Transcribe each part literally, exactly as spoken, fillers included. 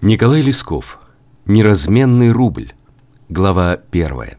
Николай Лесков. Неразменный рубль. Глава первая.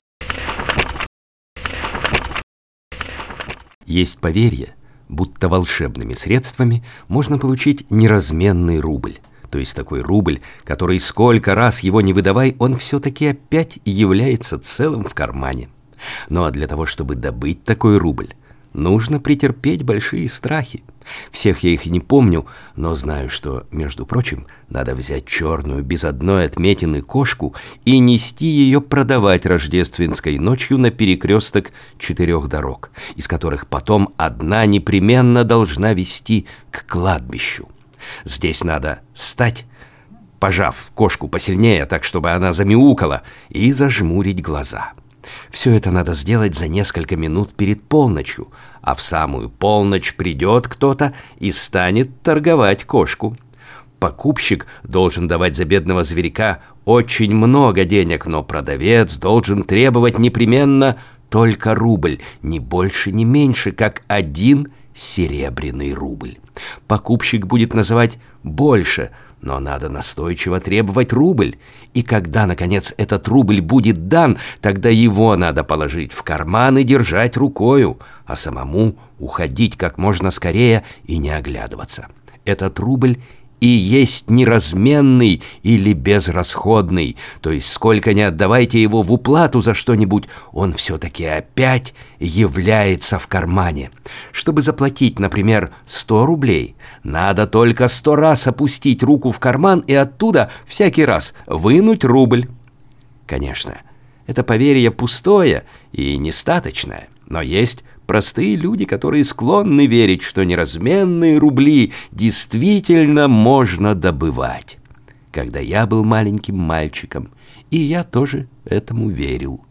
Есть поверье, будто волшебными средствами можно получить неразменный рубль. То есть такой рубль, который сколько раз его не выдавай, он все-таки опять является целым в кармане. Ну а для того, чтобы добыть такой рубль, нужно претерпеть большие страхи. Всех я их не помню, но знаю, что, между прочим, надо взять черную без одной отметины кошку и нести ее продавать рождественской ночью на перекресток четырех дорог, из которых потом одна непременно должна вести к кладбищу. Здесь надо стать, пожав кошку посильнее, так чтобы она замяукала, и зажмурить глаза. Все это надо сделать за несколько минут перед полночью, а в самую полночь придет кто-то и станет торговать кошку. Покупщик должен давать за бедного зверька очень много денег, но продавец должен требовать непременно только рубль, ни больше, ни меньше, как один серебряный рубль. Покупщик будет называть больше, но надо настойчиво требовать рубль. И когда, наконец, этот рубль будет дан, тогда его надо положить в карман и держать рукою, а самому уходить как можно скорее и не оглядываться. Этот рубль и есть неразменный или безрасходный, то есть сколько не отдавайте его в уплату за что-нибудь, он все-таки опять является в кармане. Чтобы заплатить, например, сто рублей, надо только сто раз опустить руку в карман и оттуда всякий раз вынуть рубль. Конечно, это поверье пустое и нестаточное, но есть простые люди, которые склонны верить, что неразменные рубли действительно можно добывать. Когда я был маленьким мальчиком, и я тоже этому верил.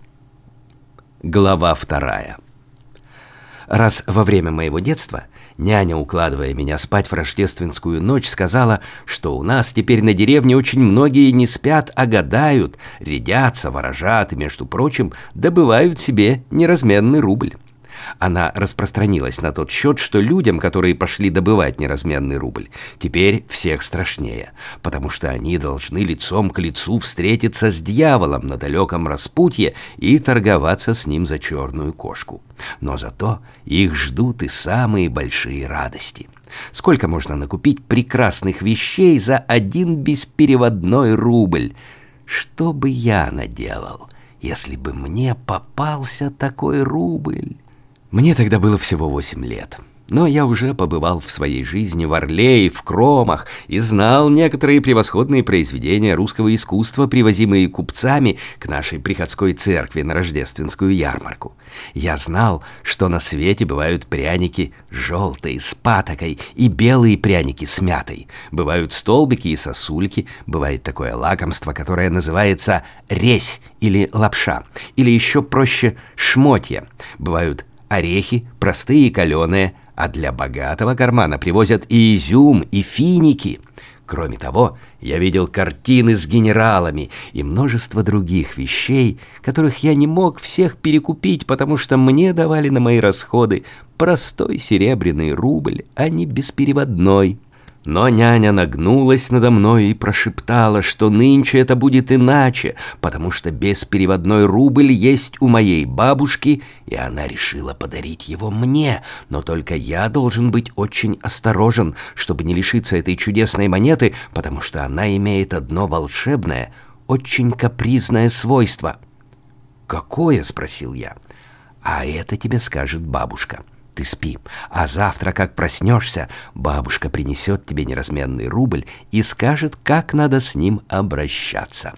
Глава вторая. Раз во время моего детства няня, укладывая меня спать в рождественскую ночь, сказала, что у нас теперь на деревне очень многие не спят, а гадают, рядятся, ворожат и, между прочим, добывают себе неразменный рубль. Она распространилась на тот счет, что людям, которые пошли добывать неразменный рубль, теперь всех страшнее, потому что они должны лицом к лицу встретиться с дьяволом на далеком распутье и торговаться с ним за черную кошку. Но зато их ждут и самые большие радости. Сколько можно накупить прекрасных вещей за один беспереводной рубль? Что бы я наделал, если бы мне попался такой рубль? Мне тогда было всего восемь лет, но я уже побывал в своей жизни в Орле и в Кромах и знал некоторые превосходные произведения русского искусства, привозимые купцами к нашей приходской церкви на рождественскую ярмарку. Я знал, что на свете бывают пряники желтые с патокой и белые пряники с мятой, бывают столбики и сосульки, бывает такое лакомство, которое называется резь или лапша, или еще проще шмотья, бывают орехи, простые и каленые, а для богатого кармана привозят и изюм, и финики. Кроме того, я видел картины с генералами и множество других вещей, которых я не мог всех перекупить, потому что мне давали на мои расходы простой серебряный рубль, а не беспереводной. Но няня нагнулась надо мной и прошептала, что нынче это будет иначе, потому что беспереводной рубль есть у моей бабушки, и она решила подарить его мне. Но только я должен быть очень осторожен, чтобы не лишиться этой чудесной монеты, потому что она имеет одно волшебное, очень капризное свойство. «Какое?» — спросил я. «А это тебе скажет бабушка. Ты спи, а завтра, как проснешься, бабушка принесет тебе неразменный рубль и скажет, как надо с ним обращаться».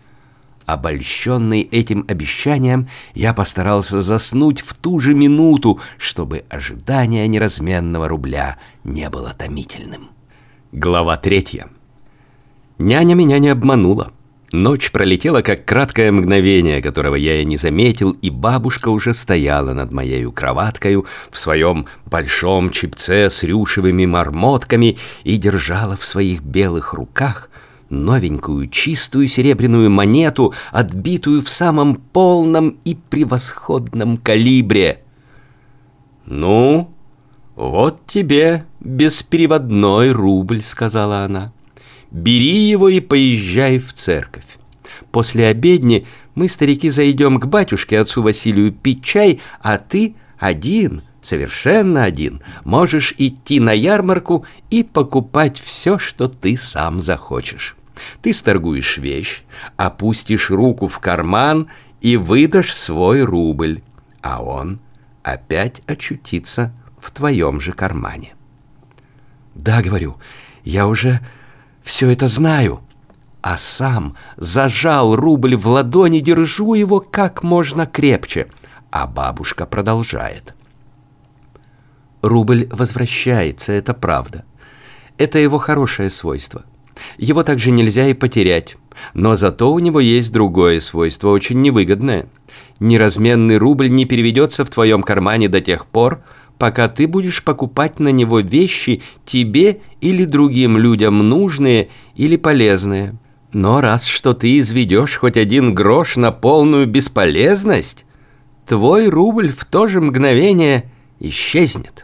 Обольщенный этим обещанием, я постарался заснуть в ту же минуту, чтобы ожидание неразменного рубля не было томительным. Глава третья. Няня меня не обманула. Ночь пролетела, как краткое мгновение, которого я и не заметил, и бабушка уже стояла над моею кроваткою в своем большом чепце с рюшевыми мармотками и держала в своих белых руках новенькую чистую серебряную монету, отбитую в самом полном и превосходном калибре. «Ну, вот тебе беспереводной рубль», — сказала она. бери его и поезжай в церковь. После обедни мы, старики, зайдем к батюшке, отцу Василию, пить чай, а ты один, совершенно один, можешь идти на ярмарку и покупать все, что ты сам захочешь. Ты сторгуешь вещь, опустишь руку в карман и выдашь свой рубль, а он опять очутится в твоем же кармане. Да, говорю, я уже все это знаю, а сам зажал рубль в ладони, держу его как можно крепче, а бабушка продолжает. Рубль возвращается, это правда. Это его хорошее свойство. Его также нельзя и потерять, но зато у него есть другое свойство, очень невыгодное. Неразменный рубль не переведется в твоем кармане до тех пор, пока ты будешь покупать на него вещи тебе или другим людям нужные или полезные. Но раз что ты изведешь хоть один грош на полную бесполезность, твой рубль в то же мгновение исчезнет.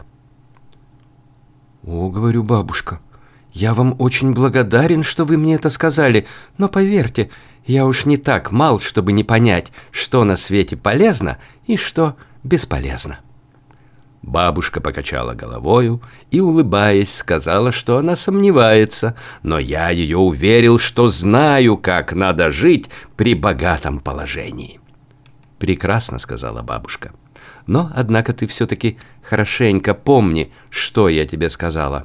О, говорю, бабушка, я вам очень благодарен, что вы мне это сказали, но поверьте, я уж не так мал, чтобы не понять, что на свете полезно и что бесполезно. Бабушка покачала головою и, улыбаясь, сказала, что она сомневается, но я ее уверил, что знаю, как надо жить при богатом положении. «Прекрасно», — сказала бабушка, — «но, однако, ты все-таки хорошенько помни, что я тебе сказала.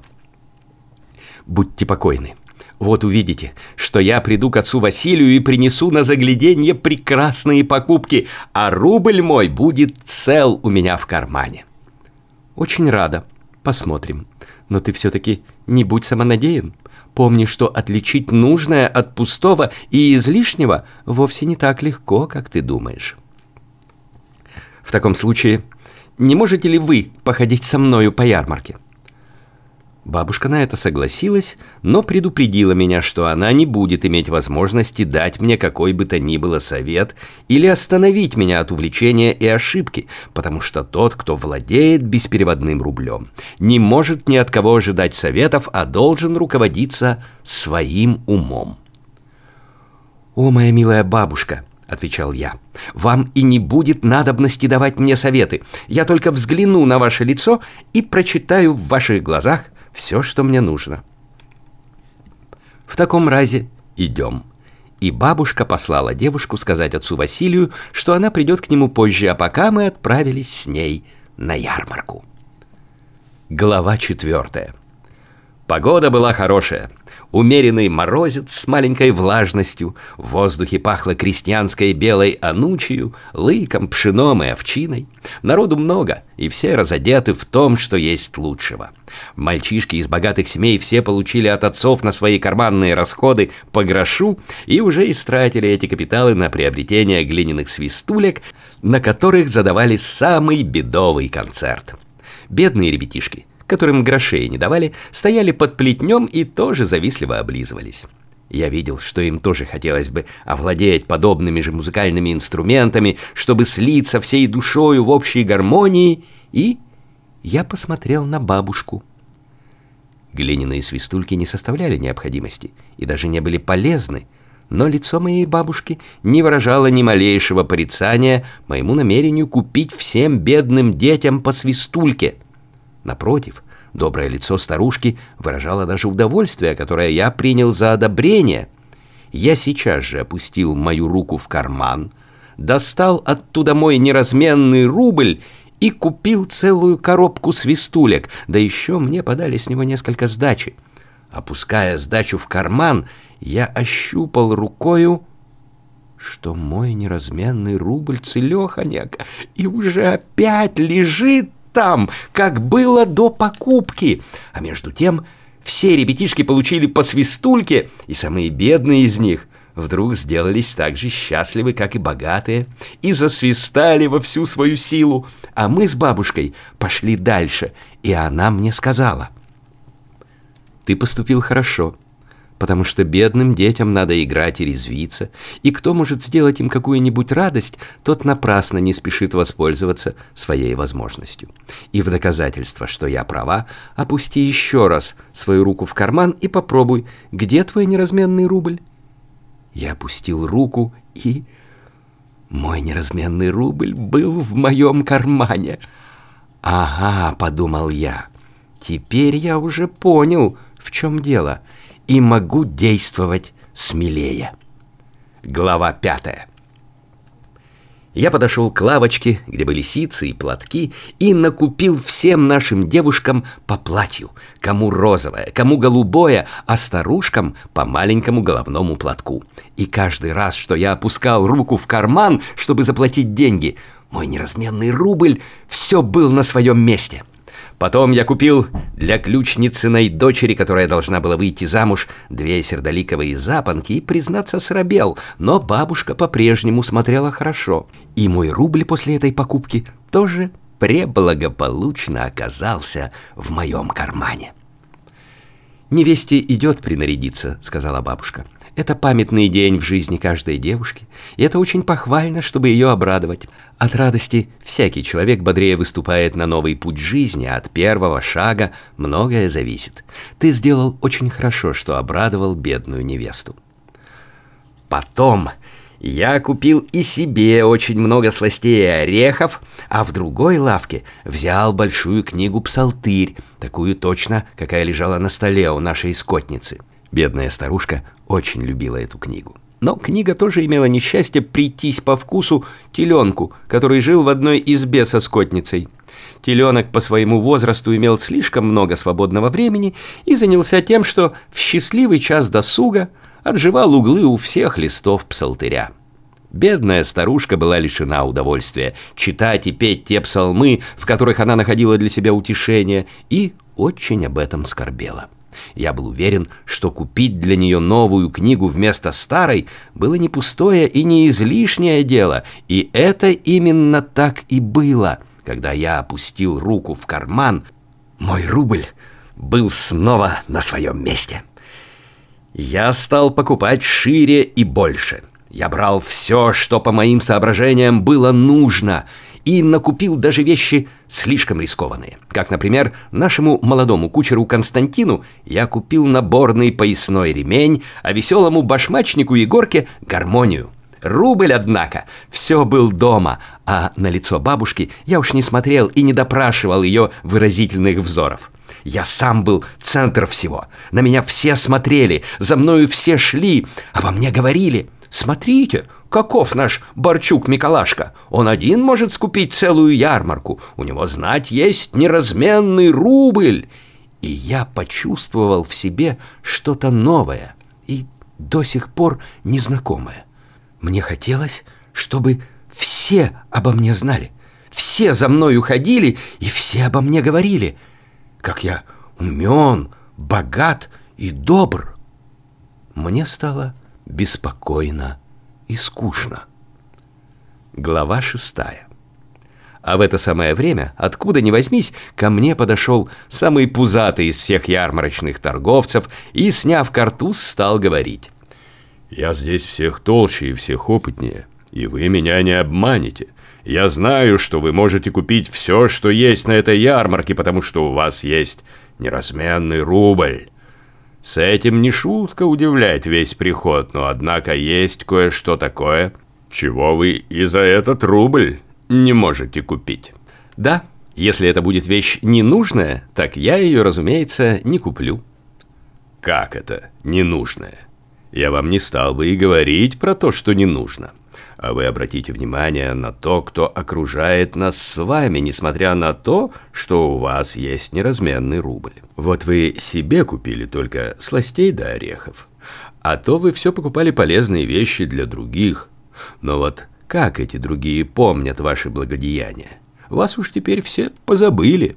Будьте покойны. Вот увидите, что я приду к отцу Василию и принесу на загляденье прекрасные покупки, а рубль мой будет цел у меня в кармане». «Очень рада. Посмотрим. Но ты все-таки не будь самонадеян. Помни, что отличить нужное от пустого и излишнего вовсе не так легко, как ты думаешь. В таком случае, не можете ли вы походить со мною по ярмарке?» Бабушка на это согласилась, но предупредила меня, что она не будет иметь возможности дать мне какой бы то ни было совет или остановить меня от увлечения и ошибки, потому что тот, кто владеет беспереводным рублем, не может ни от кого ожидать советов, а должен руководиться своим умом. «О, моя милая бабушка», — отвечал я, — «вам и не будет надобности давать мне советы. Я только взгляну на ваше лицо и прочитаю в ваших глазах все, что мне нужно». «В таком разе идем». И бабушка послала девушку сказать отцу Василию, что она придет к нему позже, а пока мы отправились с ней на ярмарку. Глава четвертая. Погода была хорошая. Умеренный морозец с маленькой влажностью, в воздухе пахло крестьянской белой анучью, лыком, пшеном и овчиной. Народу много, и все разодеты в том, что есть лучшего. Мальчишки из богатых семей все получили от отцов на свои карманные расходы по грошу и уже истратили эти капиталы на приобретение глиняных свистулек, на которых задавали самый бедовый концерт. Бедные ребятишки, которым грошей не давали, стояли под плетнем и тоже завистливо облизывались. Я видел, что им тоже хотелось бы овладеть подобными же музыкальными инструментами, чтобы слиться всей душою в общей гармонии, и я посмотрел на бабушку. Глиняные свистульки не составляли необходимости и даже не были полезны, но лицо моей бабушки не выражало ни малейшего порицания моему намерению купить всем бедным детям по свистульке. Напротив, доброе лицо старушки выражало даже удовольствие, которое я принял за одобрение. Я сейчас же опустил мою руку в карман, достал оттуда мой неразменный рубль и купил целую коробку свистулек, да еще мне подали с него несколько сдачи. Опуская сдачу в карман, я ощупал рукою, что мой неразменный рубль целеханяк и уже опять лежит там, как было до покупки. А между тем все ребятишки получили по свистульке, и самые бедные из них вдруг сделались так же счастливы, как и богатые, и засвистали во всю свою силу. А мы с бабушкой пошли дальше, и она мне сказала: «Ты поступил хорошо, потому что бедным детям надо играть и резвиться, и кто может сделать им какую-нибудь радость, тот напрасно не спешит воспользоваться своей возможностью. И в доказательство, что я права, опусти еще раз свою руку в карман и попробуй, где твой неразменный рубль?» Я опустил руку, и мой неразменный рубль был в моем кармане. «Ага», — подумал я, — «теперь я уже понял, в чем дело, и могу действовать смелее». Глава пятая. Я подошел к лавочке, где были ситцы и платки, и накупил всем нашим девушкам по платью, кому розовое, кому голубое, а старушкам по маленькому головному платку. И каждый раз, что я опускал руку в карман, чтобы заплатить деньги, мой неразменный рубль все был на своем месте. Потом я купил для ключницыной дочери, которая должна была выйти замуж, две сердоликовые запонки и, признаться, срабел, но бабушка по-прежнему смотрела хорошо. И мой рубль после этой покупки тоже преблагополучно оказался в моем кармане. «Невесте идет принарядиться», — сказала бабушка. «Это памятный день в жизни каждой девушки, и это очень похвально, чтобы ее обрадовать. От радости всякий человек бодрее выступает на новый путь жизни, а от первого шага многое зависит. Ты сделал очень хорошо, что обрадовал бедную невесту». Потом я купил и себе очень много сластей и орехов, а в другой лавке взял большую книгу «Псалтырь», такую точно, какая лежала на столе у нашей скотницы. Бедная старушка очень любила эту книгу. Но книга тоже имела несчастье прийтись по вкусу теленку, который жил в одной избе со скотницей. Теленок по своему возрасту имел слишком много свободного времени и занялся тем, что в счастливый час досуга отжевал углы у всех листов псалтыря. Бедная старушка была лишена удовольствия читать и петь те псалмы, в которых она находила для себя утешение, и очень об этом скорбела. Я был уверен, что купить для нее новую книгу вместо старой было не пустое и не излишнее дело, и это именно так и было. Когда я опустил руку в карман, мой рубль был снова на своем месте. Я стал покупать шире и больше. Я брал все, что по моим соображениям было нужно, и накупил даже вещи слишком рискованные. Как, например, нашему молодому кучеру Константину я купил наборный поясной ремень, а веселому башмачнику Егорке гармонию. Рубль, однако, все был дома, а на лицо бабушки я уж не смотрел и не допрашивал ее выразительных взоров. Я сам был центр всего. На меня все смотрели, за мною все шли, обо мне говорили: «Смотрите, каков наш Борчук-Миколашка! Он один может скупить целую ярмарку, у него, знать, есть неразменный рубль!» И я почувствовал в себе что-то новое и до сих пор незнакомое. Мне хотелось, чтобы все обо мне знали, все за мною ходили и все обо мне говорили, как я умен, богат и добр. Мне стало беспокойно и скучно. Глава шестая. А в это самое время, откуда ни возьмись, ко мне подошел самый пузатый из всех ярмарочных торговцев и, сняв картуз, стал говорить: «Я здесь всех толще и всех опытнее, и вы меня не обманете. Я знаю, что вы можете купить все, что есть на этой ярмарке, потому что у вас есть неразменный рубль. С этим не шутка удивлять весь приход, но однако есть кое-что такое, чего вы и за этот рубль не можете купить. Да, если это будет вещь ненужная, так я ее, разумеется, не куплю». «Как это ненужная? Я вам не стал бы и говорить про то, что не нужно. А вы обратите внимание на то, кто окружает нас с вами, несмотря на то, что у вас есть неразменный рубль. Вот вы себе купили только сластей да орехов, а то вы все покупали полезные вещи для других. Но вот как эти другие помнят ваши благодеяния? Вас уж теперь все позабыли».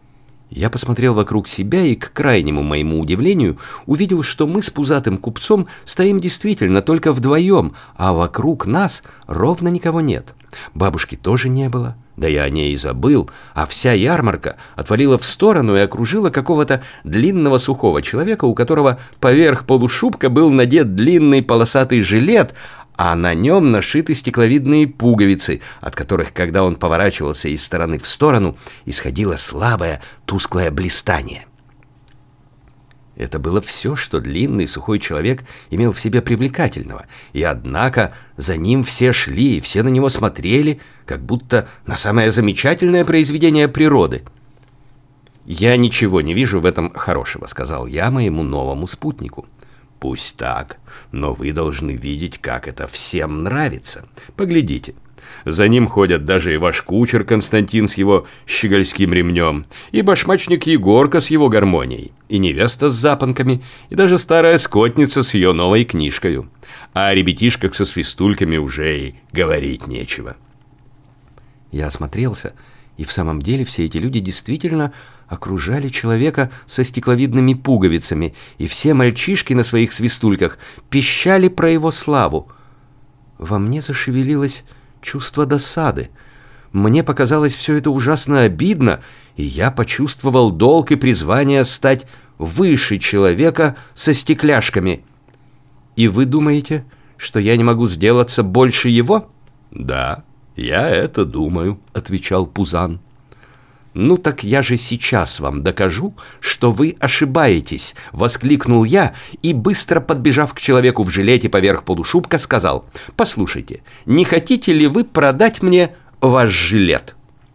Я посмотрел вокруг себя и, к крайнему моему удивлению, увидел, что мы с пузатым купцом стоим действительно только вдвоем, а вокруг нас ровно никого нет. Бабушки тоже не было. Да я о ней и забыл, а вся ярмарка отвалила в сторону и окружила какого-то длинного сухого человека, у которого поверх полушубка был надет длинный полосатый жилет, а на нем нашиты стекловидные пуговицы, от которых, когда он поворачивался из стороны в сторону, исходило слабое тусклое блистание. Это было все, что длинный сухой человек имел в себе привлекательного, и однако за ним все шли, и все на него смотрели, как будто на самое замечательное произведение природы. «Я ничего не вижу в этом хорошего», — сказал я моему новому спутнику. «Пусть так, но вы должны видеть, как это всем нравится. Поглядите. За ним ходят даже и ваш кучер Константин с его щегольским ремнем, и башмачник Егорка с его гармонией, и невеста с запонками, и даже старая скотница с ее новой книжкою. А о ребятишках со свистульками уже и говорить нечего». Я осмотрелся, и в самом деле все эти люди действительно окружали человека со стекловидными пуговицами, и все мальчишки на своих свистульках пищали про его славу. Во мне зашевелилось чувство досады. Мне показалось все это ужасно обидно, и я почувствовал долг и призвание стать выше человека со стекляшками. «И вы думаете, что я не могу сделаться больше его?» «Да, я это думаю», — отвечал Пузан. «Ну так я же сейчас вам докажу, что вы ошибаетесь», — воскликнул я и, быстро подбежав к человеку в жилете поверх полушубка, сказал: «Послушайте, не хотите ли вы продать мне ваш жилет?»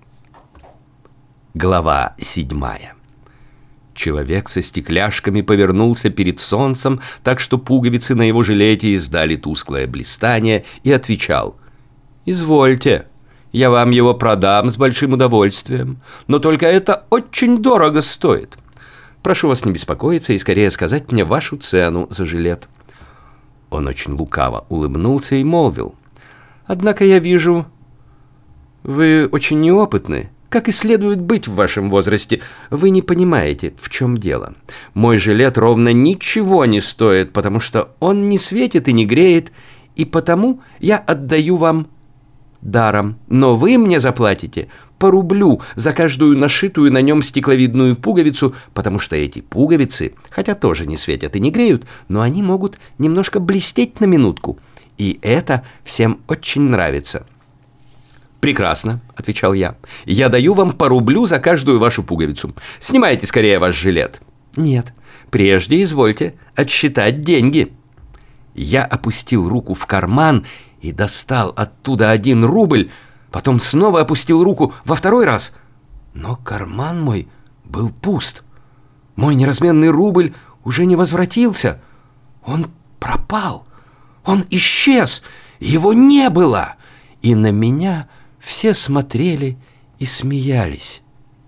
Глава седьмая. Человек со стекляшками повернулся перед солнцем, так что пуговицы на его жилете издали тусклое блистание, и отвечал: «Извольте, я вам его продам с большим удовольствием, но только это очень дорого стоит. Прошу вас не беспокоиться и скорее сказать мне вашу цену за жилет». Он очень лукаво улыбнулся и молвил: «Однако я вижу, вы очень неопытны, как и следует быть в вашем возрасте. Вы не понимаете, в чем дело. Мой жилет ровно ничего не стоит, потому что он не светит и не греет, и потому я отдаю вам даром, но вы мне заплатите по рублю за каждую нашитую на нем стекловидную пуговицу, потому что эти пуговицы, хотя тоже не светят и не греют, но они могут немножко блестеть на минутку, и это всем очень нравится». «Прекрасно», — отвечал я, — «я даю вам по рублю за каждую вашу пуговицу. Снимайте скорее ваш жилет». «Нет, прежде извольте отсчитать деньги». Я опустил руку в карман и достал оттуда один рубль, потом снова опустил руку во второй раз. Но карман мой был пуст. Мой неразменный рубль уже не возвратился. Он пропал. Он исчез. Его не было. И на меня все смотрели и смеялись.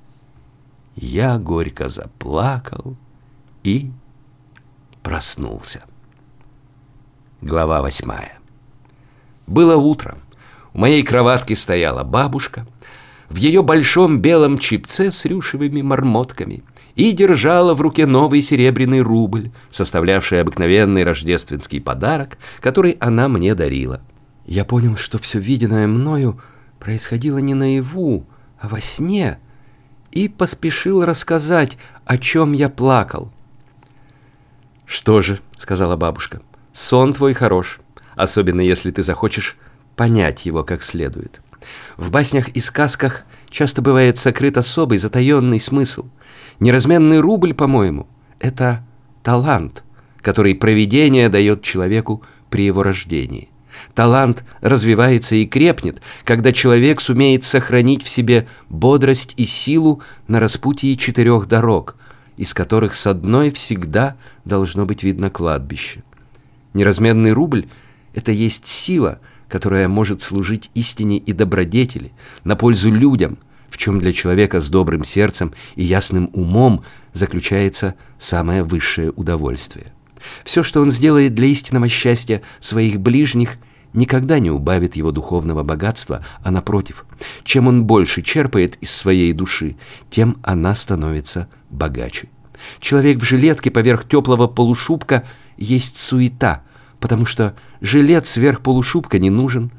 Я горько заплакал и проснулся. Глава восьмая. Было утро. У моей кроватки стояла бабушка в ее большом белом чепце с рюшевыми мормотками и держала в руке новый серебряный рубль, составлявший обыкновенный рождественский подарок, который она мне дарила. Я понял, что все виденное мною происходило не наяву, а во сне, и поспешил рассказать, о чем я плакал. «Что же», — сказала бабушка, — «сон твой хорош, особенно если ты захочешь понять его как следует. В баснях и сказках часто бывает сокрыт особый затаенный смысл. Неразменный рубль, по-моему, это талант, который провидение дает человеку при его рождении. Талант развивается и крепнет, когда человек сумеет сохранить в себе бодрость и силу на распутье четырех дорог, из которых с одной всегда должно быть видно кладбище. Неразменный рубль — это есть сила, которая может служить истине и добродетели, на пользу людям, в чем для человека с добрым сердцем и ясным умом заключается самое высшее удовольствие. Все, что он сделает для истинного счастья своих ближних, никогда не убавит его духовного богатства, а напротив, чем он больше черпает из своей души, тем она становится богаче. Человек в жилетке поверх теплого полушубка есть суета, потому что жилет сверх полушубка не нужен.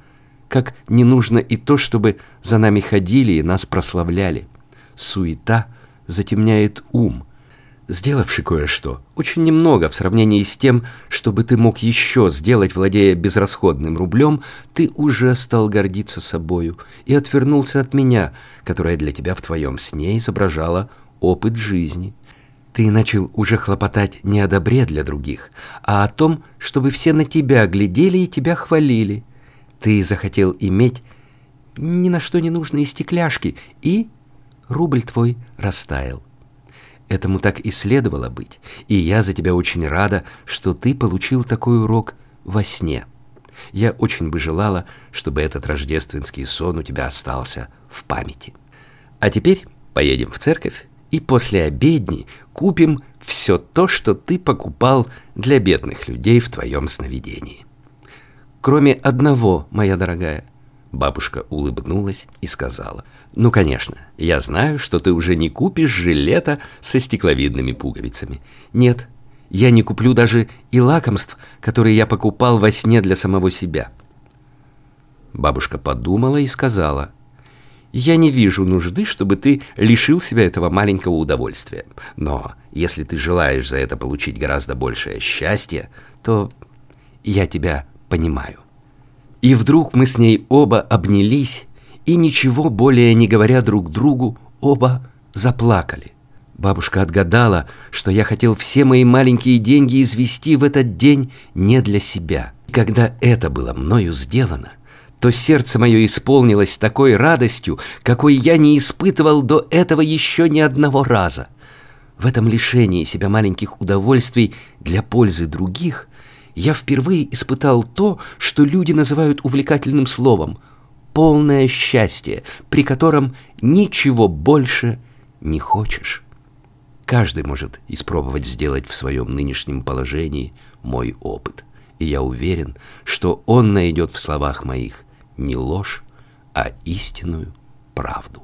как не нужно и то, чтобы за нами ходили и нас прославляли. Суета затемняет ум. Сделавши кое-что, очень немного в сравнении с тем, что бы ты мог еще сделать, владея безрасходным рублем, ты уже стал гордиться собою и отвернулся от меня, которая для тебя в твоем сне изображала опыт жизни. Ты начал уже хлопотать не о добре для других, а о том, чтобы все на тебя глядели и тебя хвалили. Ты захотел иметь ни на что не нужные стекляшки, и рубль твой растаял. Этому так и следовало быть, и я за тебя очень рада, что ты получил такой урок во сне. Я очень бы желала, чтобы этот рождественский сон у тебя остался в памяти. А теперь поедем в церковь и после обедни купим все то, что ты покупал для бедных людей в твоем сновидении. Кроме одного, моя дорогая. Бабушка улыбнулась и сказала: «Ну, конечно, я знаю, что ты уже не купишь жилета со стекловидными пуговицами. Нет, я не куплю даже и лакомств, которые я покупал во сне для самого себя». Бабушка подумала и сказала: «Я не вижу нужды, чтобы ты лишил себя этого маленького удовольствия. Но если ты желаешь за это получить гораздо большее счастье, то я тебя понимаю». И вдруг мы с ней оба обнялись, и, ничего более не говоря друг другу, оба заплакали. Бабушка отгадала, что я хотел все мои маленькие деньги извести в этот день не для себя. Когда это было мною сделано, то сердце мое исполнилось такой радостью, какой я не испытывал до этого еще ни одного раза. В этом лишении себя маленьких удовольствий для пользы других я впервые испытал то, что люди называют увлекательным словом — полное счастье, при котором ничего больше не хочешь. Каждый может испробовать сделать в своем нынешнем положении мой опыт, и я уверен, что он найдет в словах моих не ложь, а истинную правду.